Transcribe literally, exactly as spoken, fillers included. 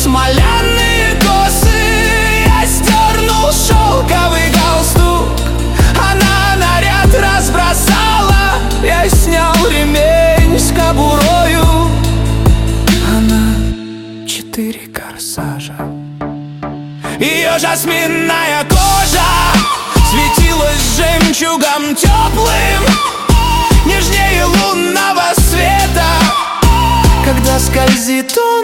смоляные косы. Я сдернул шелковый галстук, она наряд разбросала. Я снял ремень с кобурою, она четыре корсажа. Ее жасминная кожа светилась жемчугом теплым, нежнее лунного света, когда скользит он